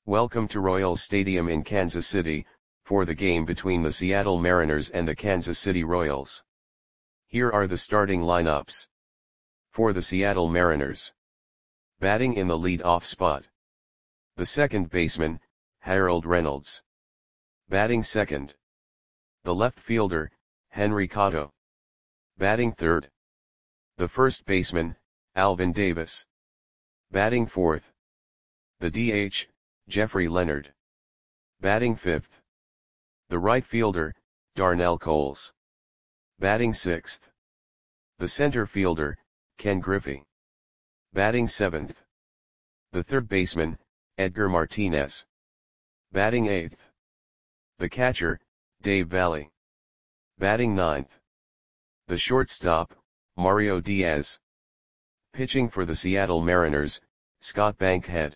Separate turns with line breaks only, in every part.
Welcome to Royals Stadium in Kansas City, for the game between the Seattle Mariners and the Kansas City Royals. Here are the starting lineups. For the Seattle Mariners. Batting in the lead-off spot. The second baseman, Harold Reynolds. Batting second. The left fielder, Henry Cotto. Batting third. The first baseman, Alvin Davis. Batting fourth. The DH, Jeffrey Leonard. Batting fifth. The right fielder, Darnell Coles. Batting sixth. The center fielder, Ken Griffey. Batting seventh. The third baseman, Edgar Martinez. Batting eighth. The catcher, Dave Valle. Batting ninth. The shortstop, Mario Diaz. Pitching for the Seattle Mariners, Scott Bankhead.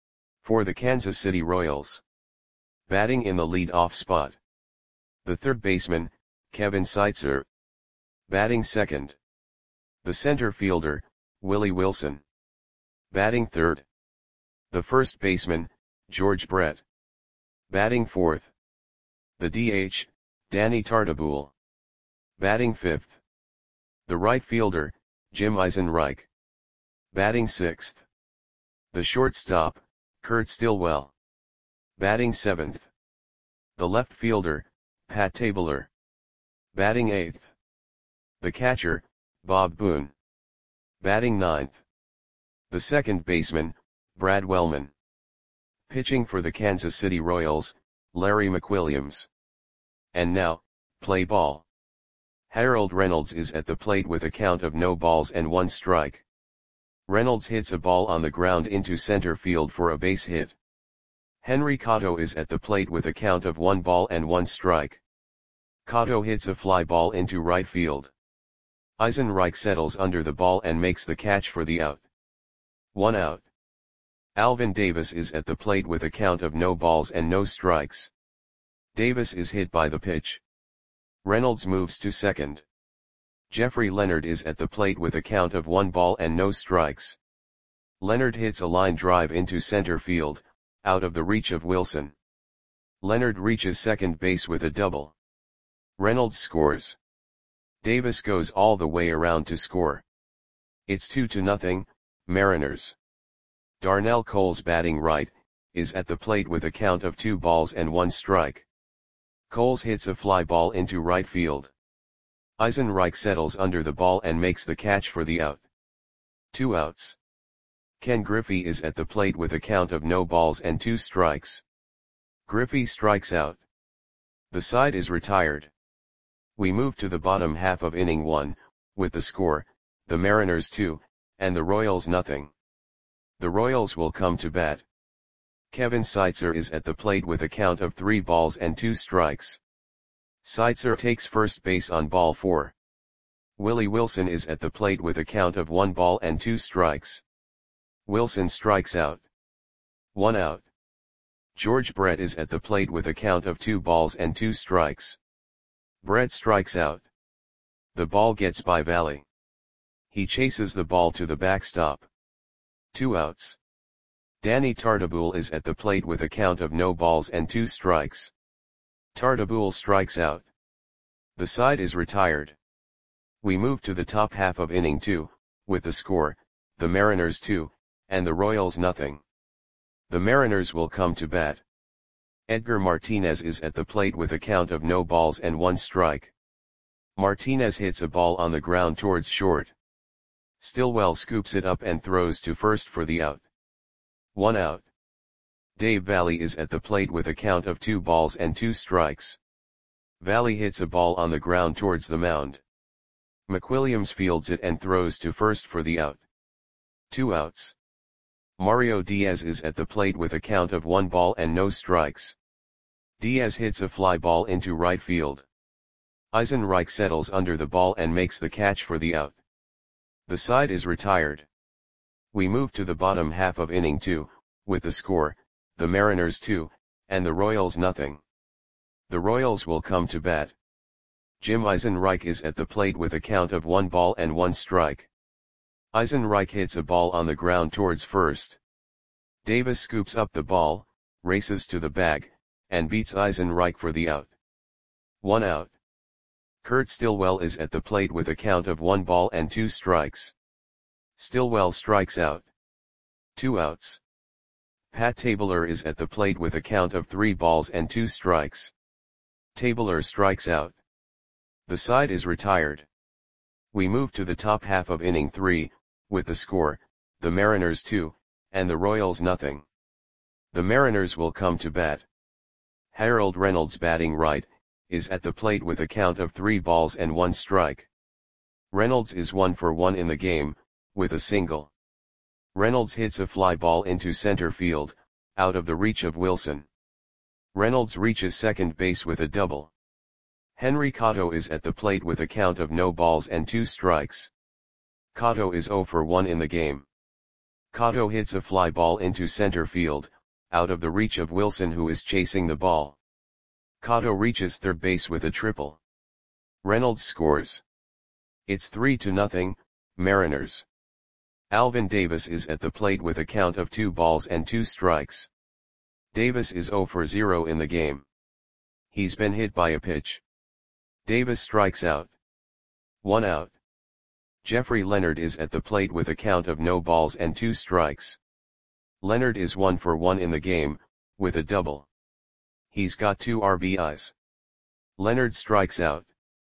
For the Kansas City Royals. Batting in the lead-off spot. The third baseman, Kevin Seitzer. Batting second. The center fielder, Willie Wilson. Batting third. The first baseman, George Brett. Batting fourth. The DH, Danny Tartabull. Batting fifth. The right fielder, Jim Eisenreich. Batting sixth. The shortstop, Kurt Stillwell. Batting seventh. The left fielder, Pat Tabler. Batting eighth. The catcher, Bob Boone. Batting ninth. The second baseman, Brad Wellman. Pitching for the Kansas City Royals, Larry McWilliams. And now, play ball. Harold Reynolds is at the plate with a count of no balls and one strike. Reynolds hits a ball on the ground into center field for a base hit. Henry Cotto is at the plate with a count of 1 ball and 1 strike. Cotto hits a fly ball into right field. Eisenreich settles under the ball and makes the catch for the out. 1 out. Alvin Davis is at the plate with a count of no balls and no strikes. Davis is hit by the pitch. Reynolds moves to second. Jeffrey Leonard is at the plate with a count of 1 ball and no strikes. Leonard hits a line drive into center field, out of the reach of Wilson. Leonard reaches second base with a double. Reynolds scores. Davis goes all the way around to score. It's 2-0, Mariners. Darnell Coles, batting right, is at the plate with a count of 2 balls and 1 strike. Coles hits a fly ball into right field. Eisenreich settles under the ball and makes the catch for the out. 2 outs. Ken Griffey is at the plate with a count of no balls and 2 strikes. Griffey strikes out. The side is retired. We move to the bottom half of inning 1, with the score, the Mariners 2, and the Royals nothing. The Royals will come to bat. Kevin Seitzer is at the plate with a count of 3 balls and 2 strikes. Seitzer takes first base on ball 4. Willie Wilson is at the plate with a count of 1 ball and 2 strikes. Wilson strikes out. 1 out. George Brett is at the plate with a count of 2 balls and 2 strikes. Brett strikes out. The ball gets by Valle. He chases the ball to the backstop. 2 outs. Danny Tartabull is at the plate with a count of no balls and 2 strikes. Tartabull strikes out. The side is retired. We move to the top half of inning 2, with the score, the Mariners 2, and the Royals nothing. The Mariners will come to bat. Edgar Martinez is at the plate with a count of no balls and 1 strike. Martinez hits a ball on the ground towards short. Stillwell scoops it up and throws to first for the out. 1 out. Dave Valle is at the plate with a count of 2 balls and 2 strikes. Valle hits a ball on the ground towards the mound. McWilliams fields it and throws to first for the out. 2 outs. Mario Diaz is at the plate with a count of 1 ball and no strikes. Diaz hits a fly ball into right field. Eisenreich settles under the ball and makes the catch for the out. The side is retired. We move to the bottom half of inning 2, with the score, the Mariners 2, and the Royals nothing. The Royals will come to bat. Jim Eisenreich is at the plate with a count of 1 ball and 1 strike. Eisenreich hits a ball on the ground towards first. Davis scoops up the ball, races to the bag, and beats Eisenreich for the out. 1 out. Kurt Stillwell is at the plate with a count of 1 ball and 2 strikes. Stillwell strikes out. 2 outs. Pat Tabler is at the plate with a count of 3 balls and 2 strikes. Tabler strikes out. The side is retired. We move to the top half of inning 3, with the score, the Mariners 2, and the Royals nothing. The Mariners will come to bat. Harold Reynolds, batting right, is at the plate with a count of 3 balls and 1 strike. Reynolds is 1 for 1 in the game, with a single. Reynolds hits a fly ball into center field, out of the reach of Wilson. Reynolds reaches second base with a double. Henry Cotto is at the plate with a count of no balls and 2 strikes. Cotto is 0 for 1 in the game. Cotto hits a fly ball into center field, out of the reach of Wilson, who is chasing the ball. Cotto reaches third base with a triple. Reynolds scores. It's 3-0, Mariners. Alvin Davis is at the plate with a count of 2 balls and 2 strikes. Davis is 0 for 0 in the game. He's been hit by a pitch. Davis strikes out. 1 out. Jeffrey Leonard is at the plate with a count of no balls and 2 strikes. Leonard is 1 for 1 in the game, with a double. He's got 2 RBIs. Leonard strikes out.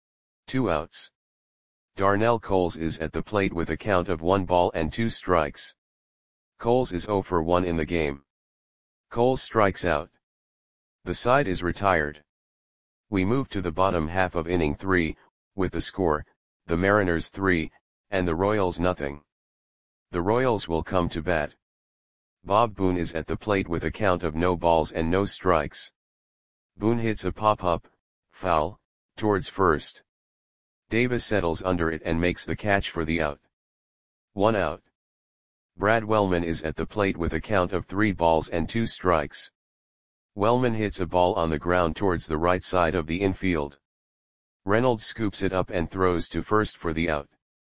2 outs. Darnell Coles is at the plate with a count of 1 ball and 2 strikes. Coles is 0 for 1 in the game. Coles strikes out. The side is retired. We move to the bottom half of inning 3, with the score, the Mariners 3, and the Royals nothing. The Royals will come to bat. Bob Boone is at the plate with a count of no balls and no strikes. Boone hits a pop-up, foul, towards first. Davis settles under it and makes the catch for the out. 1 out. Brad Wellman is at the plate with a count of 3 balls and 2 strikes. Wellman hits a ball on the ground towards the right side of the infield. Reynolds scoops it up and throws to first for the out.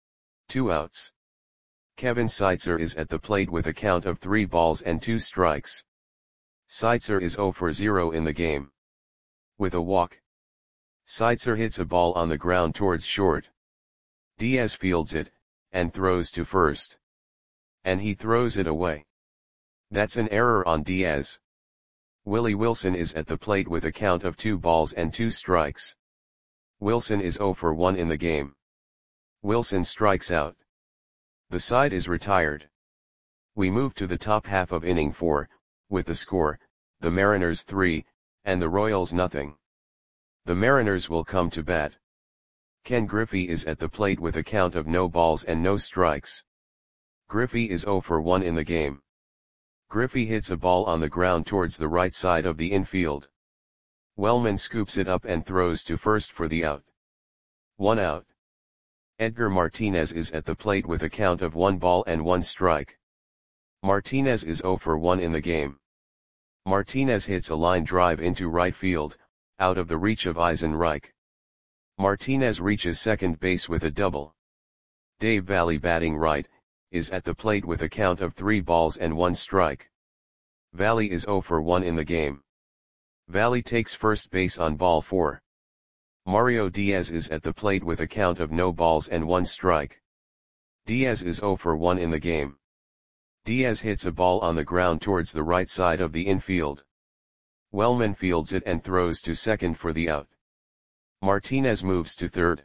2 outs. Kevin Seitzer is at the plate with a count of 3 balls and 2 strikes. Seitzer is 0 for 0 in the game. With a walk. Seitzer hits a ball on the ground towards short. Diaz fields it, and throws to first. And he throws it away. That's an error on Diaz. Willie Wilson is at the plate with a count of 2 balls and 2 strikes. Wilson is 0 for 1 in the game. Wilson strikes out. The side is retired. We move to the top half of inning 4, with the score, the Mariners 3, and the Royals nothing. The Mariners will come to bat. Ken Griffey is at the plate with a count of no balls and no strikes. Griffey is 0 for 1 in the game. Griffey hits a ball on the ground towards the right side of the infield. Wellman scoops it up and throws to first for the out. 1 out. Edgar Martinez is at the plate with a count of 1 ball and 1 strike. Martinez is 0 for 1 in the game. Martinez hits a line drive into right field, out of the reach of Eisenreich. Martinez reaches second base with a double. Dave Valle, batting right, is at the plate with a count of 3 balls and 1 strike. Valle is 0 for 1 in the game. Valle takes first base on ball 4. Mario Diaz is at the plate with a count of no balls and 1 strike. Diaz is 0 for 1 in the game. Diaz hits a ball on the ground towards the right side of the infield. Wellman fields it and throws to second for the out. Martinez moves to third.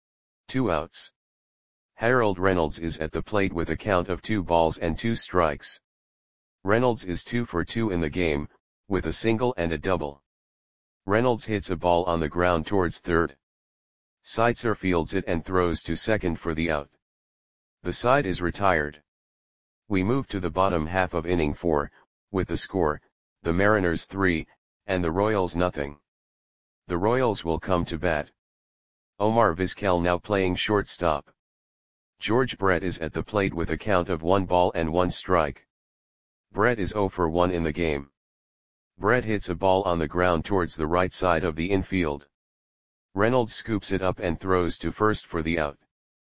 2 outs. Harold Reynolds is at the plate with a count of 2 balls and 2 strikes. Reynolds is 2 for 2 in the game, with a single and a double. Reynolds hits a ball on the ground towards third. Seitzer fields it and throws to second for the out. The side is retired. We move to the bottom half of inning 4, with the score, the Mariners 3, and the Royals nothing. The Royals will come to bat. Omar Vizquel now playing shortstop. George Brett is at the plate with a count of 1 ball and 1 strike. Brett is 0 for 1 in the game. Brett hits a ball on the ground towards the right side of the infield. Reynolds scoops it up and throws to first for the out.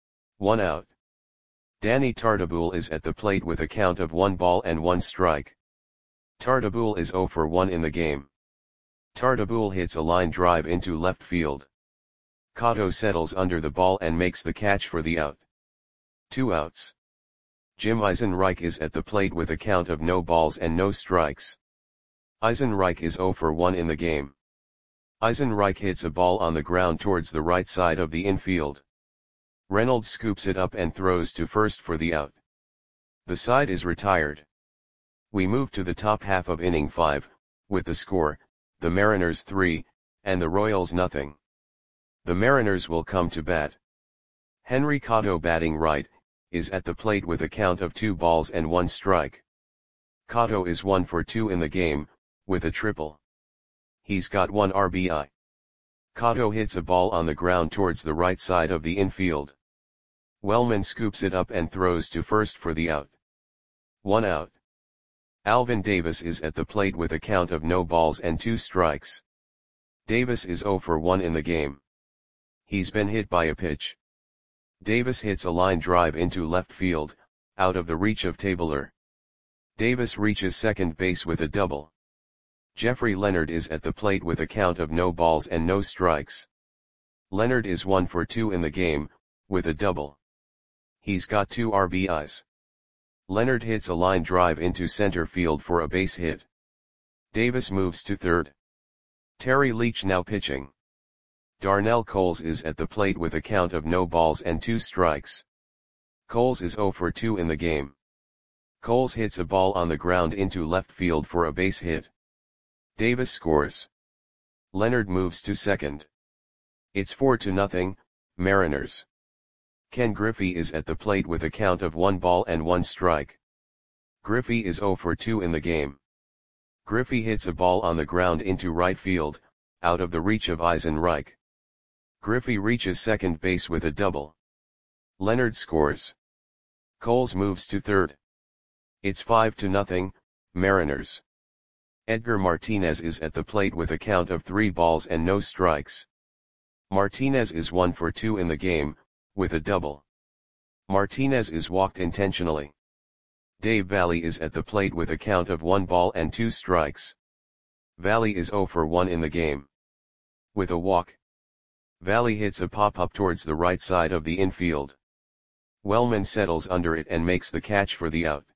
1 out. Danny Tartabull is at the plate with a count of 1 ball and 1 strike. Tartabull is 0 for 1 in the game. Tartabull hits a line drive into left field. Cotto settles under the ball and makes the catch for the out. 2 outs. Jim Eisenreich is at the plate with a count of no balls and no strikes. Eisenreich is 0 for 1 in the game. Eisenreich hits a ball on the ground towards the right side of the infield. Reynolds scoops it up and throws to first for the out. The side is retired. We move to the top half of inning 5, with the score, the Mariners 3, and the Royals nothing. The Mariners will come to bat. Henry Cotto, batting right, is at the plate with a count of 2 balls and 1 strike. Cotto is 1 for 2 in the game, with a triple. He's got 1 RBI. Cotto hits a ball on the ground towards the right side of the infield. Wellman scoops it up and throws to first for the out. 1 out. Alvin Davis is at the plate with a count of no balls and 2 strikes. Davis is 0 for 1 in the game. He's been hit by a pitch. Davis hits a line drive into left field, out of the reach of Tabler. Davis reaches second base with a double. Jeffrey Leonard is at the plate with a count of no balls and no strikes. Leonard is 1 for 2 in the game, with a double. He's got 2 RBIs. Leonard hits a line drive into center field for a base hit. Davis moves to third. Terry Leach now pitching. Darnell Coles is at the plate with a count of no balls and 2 strikes. Coles is 0 for 2 in the game. Coles hits a ball on the ground into left field for a base hit. Davis scores. Leonard moves to second. It's 4-0, Mariners. Ken Griffey is at the plate with a count of 1 ball and 1 strike. Griffey is 0 for 2 in the game. Griffey hits a ball on the ground into right field, out of the reach of Eisenreich. Griffey reaches second base with a double. Leonard scores. Coles moves to third. It's 5-0, Mariners. Edgar Martinez is at the plate with a count of 3 balls and no strikes. Martinez is 1 for 2 in the game, with a double. Martinez is walked intentionally. Dave Valle is at the plate with a count of 1 ball and 2 strikes. Valle is 0 for 1 in the game. With a walk. Valle hits a pop-up towards the right side of the infield. Wellman settles under it and makes the catch for the out.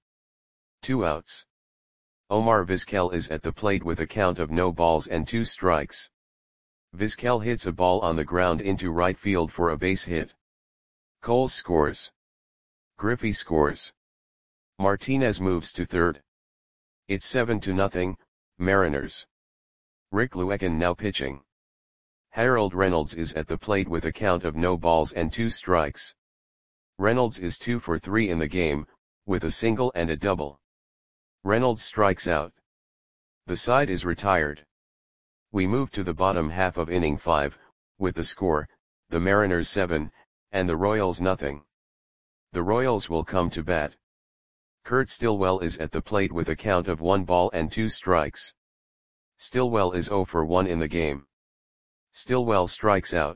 2 outs. Omar Vizquel is at the plate with a count of no balls and 2 strikes. Vizquel hits a ball on the ground into right field for a base hit. Coles scores. Griffey scores. Martinez moves to third. It's 7-0, Mariners. Rick Luekin now pitching. Harold Reynolds is at the plate with a count of no balls and 2 strikes. Reynolds is 2 for 3 in the game, with a single and a double. Reynolds strikes out. The side is retired. We move to the bottom half of inning 5, with the score, the Mariners 7, and the Royals nothing. The Royals will come to bat. Kurt Stillwell is at the plate with a count of 1 ball and 2 strikes. Stillwell is 0 for 1 in the game. Stillwell strikes out.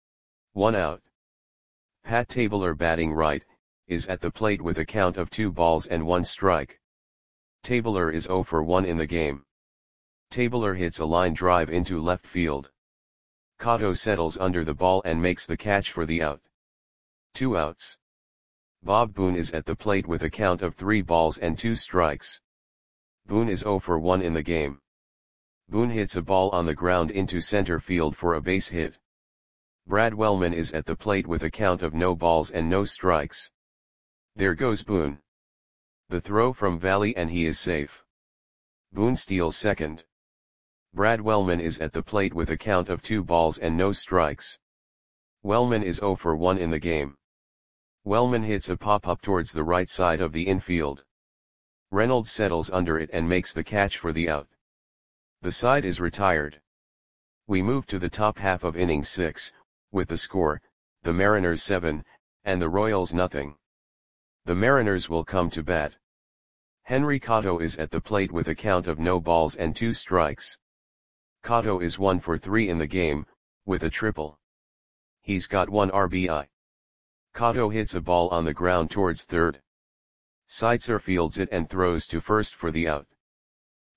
1 out. Pat Tabler, batting right, is at the plate with a count of 2 balls and 1 strike. Tabler is 0 for 1 in the game. Tabler hits a line drive into left field. Cotto settles under the ball and makes the catch for the out. 2 outs. Bob Boone is at the plate with a count of 3 balls and 2 strikes. Boone is 0 for 1 in the game. Boone hits a ball on the ground into center field for a base hit. Brad Wellman is at the plate with a count of no balls and no strikes. There goes Boone. The throw from Valle and he is safe. Boone steals second. Brad Wellman is at the plate with a count of 2 balls and no strikes. Wellman is 0 for 1 in the game. Wellman hits a pop-up towards the right side of the infield. Reynolds settles under it and makes the catch for the out. The side is retired. We move to the top half of inning 6, with the score, the Mariners 7, and the Royals nothing. The Mariners will come to bat. Henry Cotto is at the plate with a count of no balls and 2 strikes. Cotto is 1 for 3 in the game, with a triple. He's got 1 RBI. Cotto hits a ball on the ground towards third. Seitzer fields it and throws to first for the out.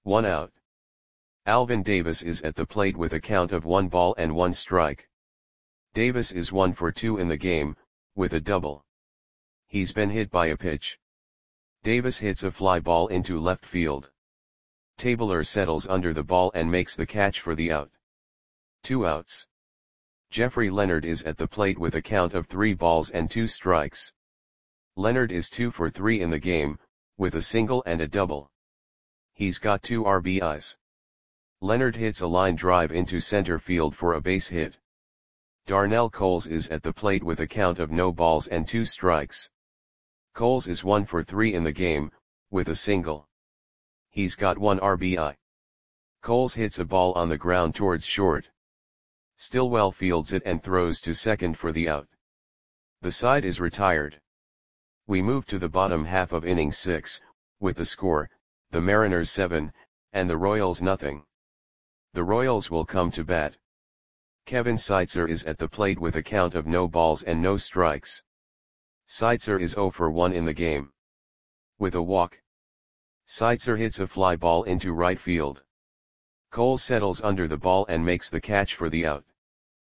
1 out. Alvin Davis is at the plate with a count of 1 ball and 1 strike. Davis is 1 for 2 in the game, with a double. He's been hit by a pitch. Davis hits a fly ball into left field. Tabler settles under the ball and makes the catch for the out. 2 outs. Jeffrey Leonard is at the plate with a count of 3 balls and 2 strikes. Leonard is 2 for 3 in the game, with a single and a double. He's got 2 RBIs. Leonard hits a line drive into center field for a base hit. Darnell Coles is at the plate with a count of no balls and 2 strikes. Coles is 1 for 3 in the game, with a single. He's got 1 RBI. Coles hits a ball on the ground towards short. Stillwell fields it and throws to second for the out. The side is retired. We move to the bottom half of inning 6, with the score, the Mariners 7, and the Royals nothing. The Royals will come to bat. Kevin Seitzer is at the plate with a count of no balls and no strikes. Seitzer is 0 for 1 in the game. With a walk. Seitzer hits a fly ball into right field. Cole settles under the ball and makes the catch for the out.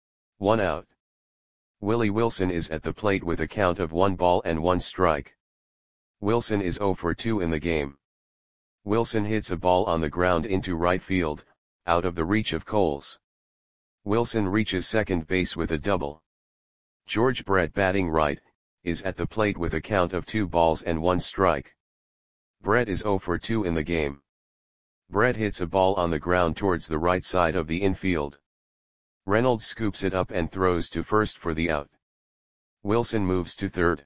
1 out. Willie Wilson is at the plate with a count of 1 ball and 1 strike. Wilson is 0 for 2 in the game. Wilson hits a ball on the ground into right field, out of the reach of Coles. Wilson reaches second base with a double. George Brett, batting right, is at the plate with a count of 2 balls and 1 strike. Brett is 0 for 2 in the game. Brett hits a ball on the ground towards the right side of the infield. Reynolds scoops it up and throws to first for the out. Wilson moves to third.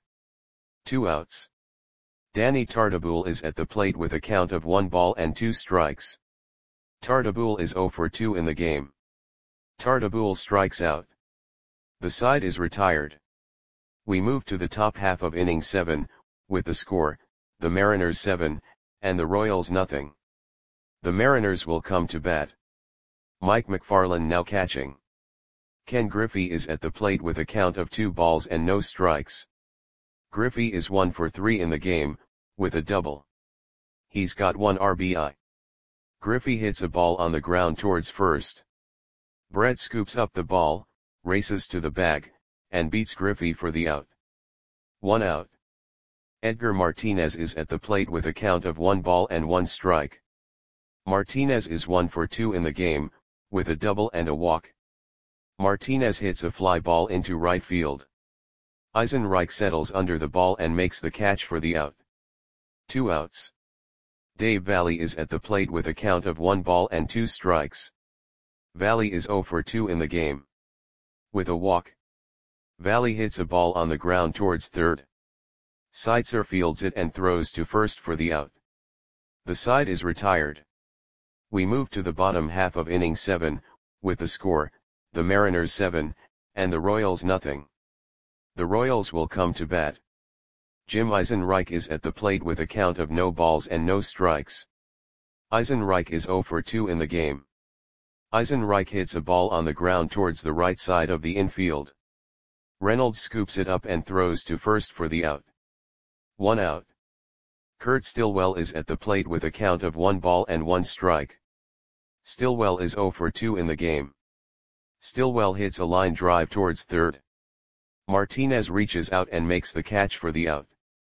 2 outs. Danny Tartabull is at the plate with a count of 1 ball and 2 strikes. Tartabull is 0 for 2 in the game. Tartabull strikes out. The side is retired. We move to the top half of inning 7, with the score, the Mariners 7, and the Royals nothing. The Mariners will come to bat. Mike McFarland now catching. Ken Griffey is at the plate with a count of 2 balls and no strikes. Griffey is 1 for 3 in the game, with a double. He's got 1 RBI. Griffey hits a ball on the ground towards first. Brett scoops up the ball, races to the bag, and beats Griffey for the out. 1 out. Edgar Martinez is at the plate with a count of 1 ball and 1 strike. Martinez is 1 for 2 in the game, with a double and a walk. Martinez hits a fly ball into right field. Eisenreich settles under the ball and makes the catch for the out. 2 outs. Dave Valle is at the plate with a count of 1 ball and 2 strikes. Valle is 0 for 2 in the game. With a walk. Valle hits a ball on the ground towards third. Seitzer fields it and throws to first for the out. The side is retired. We move to the bottom half of inning 7, with the score, the Mariners 7, and the Royals nothing. The Royals will come to bat. Jim Eisenreich is at the plate with a count of no balls and no strikes. Eisenreich is 0 for 2 in the game. Eisenreich hits a ball on the ground towards the right side of the infield. Reynolds scoops it up and throws to first for the out. 1 out. Kurt Stillwell is at the plate with a count of 1 ball and 1 strike. Stillwell is 0 for 2 in the game. Stillwell hits a line drive towards third. Martinez reaches out and makes the catch for the out.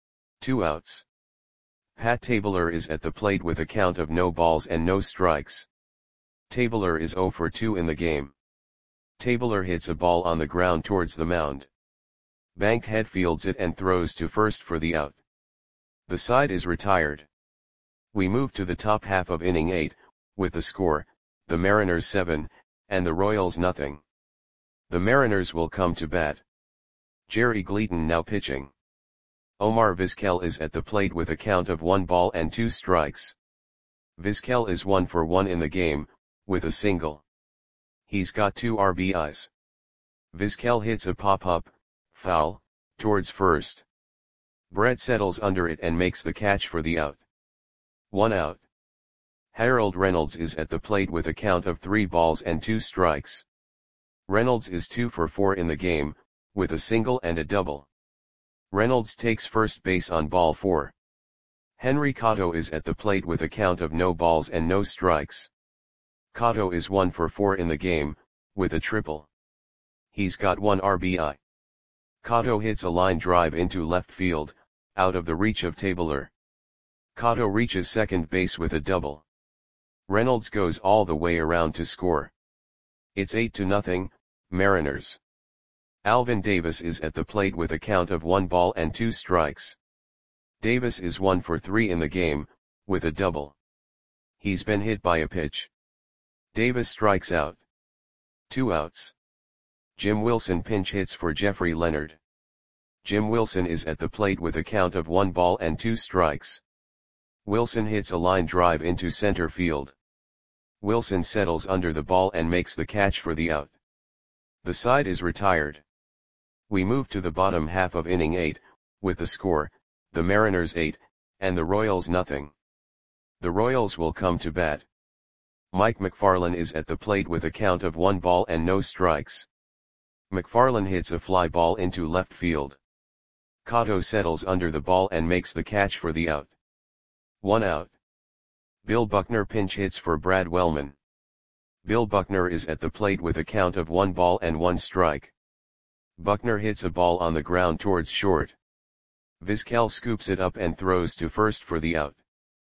2 outs. Pat Tabler is at the plate with a count of no balls and no strikes. Tabler is 0 for 2 in the game. Tabler hits a ball on the ground towards the mound. Bankhead fields it and throws to first for the out. The side is retired. We move to the top half of inning 8, with the score, the Mariners 7, and the Royals nothing. The Mariners will come to bat. Jerry Gleaton now pitching. Omar Vizquel is at the plate with a count of 1 ball and 2 strikes. Vizquel is 1 for 1 in the game, with a single. He's got 2 RBIs. Vizquel hits a pop-up, foul, towards first. Brett settles under it and makes the catch for the out. 1 out. Harold Reynolds is at the plate with a count of 3 balls and 2 strikes. Reynolds is 2 for 4 in the game, with a single and a double. Reynolds takes first base on ball 4. Henry Cotto is at the plate with a count of no balls and no strikes. Cotto is 1 for 4 in the game, with a triple. He's got 1 RBI. Cotto hits a line drive into left field, out of the reach of Tabler. Cotto reaches second base with a double. Reynolds goes all the way around to score. It's 8-0, Mariners. Alvin Davis is at the plate with a count of 1 ball and 2 strikes. Davis is 1 for 3 in the game, with a double. He's been hit by a pitch. Davis strikes out. 2 outs. Jim Wilson pinch hits for Jeffrey Leonard. Jim Wilson is at the plate with a count of 1 ball and 2 strikes. Wilson hits a line drive into center field. Wilson settles under the ball and makes the catch for the out. The side is retired. We move to the bottom half of inning 8, with the score, the Mariners 8, and the Royals nothing. The Royals will come to bat. Mike McFarland is at the plate with a count of 1 ball and no strikes. McFarland hits a fly ball into left field. Cotto settles under the ball and makes the catch for the out. 1 out. Bill Buckner pinch hits for Brad Wellman. Bill Buckner is at the plate with a count of 1 ball and 1 strike. Buckner hits a ball on the ground towards short. Vizquel scoops it up and throws to first for the out.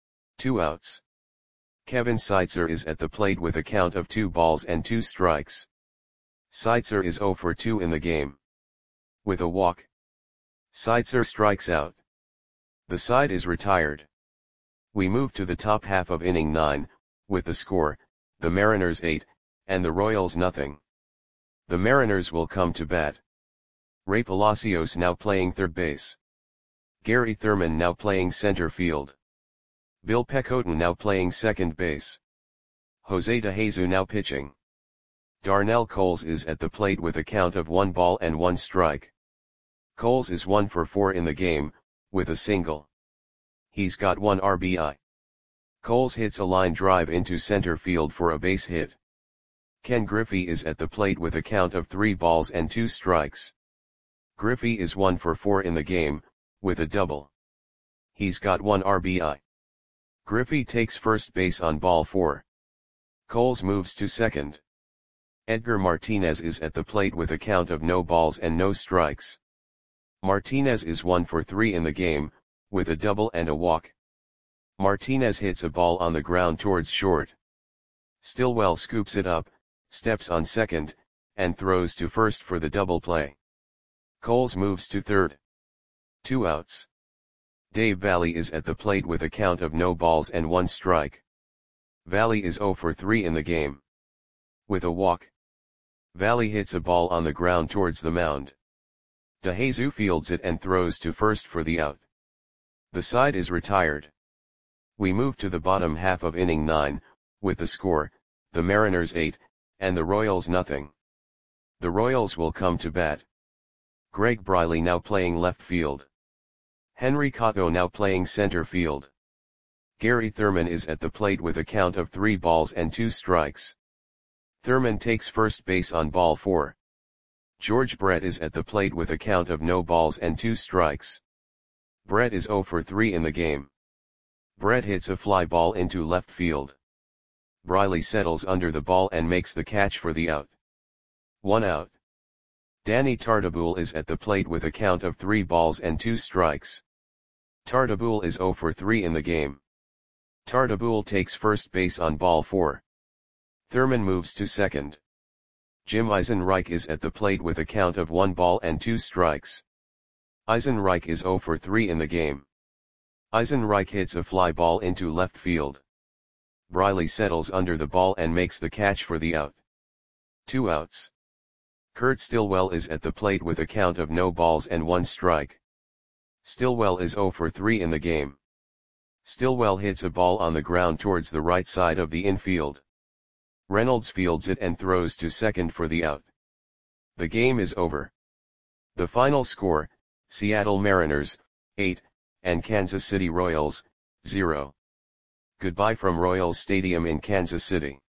2 outs. Kevin Seitzer is at the plate with a count of 2 balls and 2 strikes. Seitzer is 0 for 2 in the game. With a walk. Seitzer strikes out. The side is retired. We move to the top half of inning 9, with the score, the Mariners 8, and the Royals nothing. The Mariners will come to bat. Ray Palacios now playing third base. Gary Thurman now playing center field. Bill Pecotin now playing second base. Jose DeJesus now pitching. Darnell Coles is at the plate with a count of 1 ball and 1 strike. Coles is 1 for 4 in the game, with a single. He's got 1 RBI. Coles hits a line drive into center field for a base hit. Ken Griffey is at the plate with a count of 3 balls and 2 strikes. Griffey is 1 for 4 in the game, with a double. He's got 1 RBI. Griffey takes first base on ball 4. Coles moves to second. Edgar Martinez is at the plate with a count of no balls and no strikes. Martinez is 1 for 3 in the game, with a double and a walk. Martinez hits a ball on the ground towards short. Stillwell scoops it up, steps on second, and throws to first for the double play. Coles moves to third. 2 outs. Dave Valle is at the plate with a count of no balls and 1 strike. Valle is 0 for 3 in the game. With a walk. Valle hits a ball on the ground towards the mound. DeJesus fields it and throws to first for the out. The side is retired. We move to the bottom half of inning 9, with the score, the Mariners 8, and the Royals nothing. The Royals will come to bat. Greg Briley now playing left field. Henry Cotto now playing center field. Gary Thurman is at the plate with a count of 3 balls and 2 strikes. Thurman takes first base on ball 4. George Brett is at the plate with a count of no balls and 2 strikes. Brett is 0 for 3 in the game. Brett hits a fly ball into left field. Briley settles under the ball and makes the catch for the out. 1 out. Danny Tartabull is at the plate with a count of 3 balls and 2 strikes. Tartabull is 0 for 3 in the game. Tartabull takes first base on ball 4. Thurman moves to second. Jim Eisenreich is at the plate with a count of 1 ball and 2 strikes. Eisenreich is 0 for 3 in the game. Eisenreich hits a fly ball into left field. Briley settles under the ball and makes the catch for the out. 2 outs. Kurt Stillwell is at the plate with a count of no balls and 1 strike. Stillwell is 0 for 3 in the game. Stillwell hits a ball on the ground towards the right side of the infield. Reynolds fields it and throws to second for the out. The game is over. The final score, Seattle Mariners, 8, and Kansas City Royals, 0. Goodbye from Royals Stadium in Kansas City.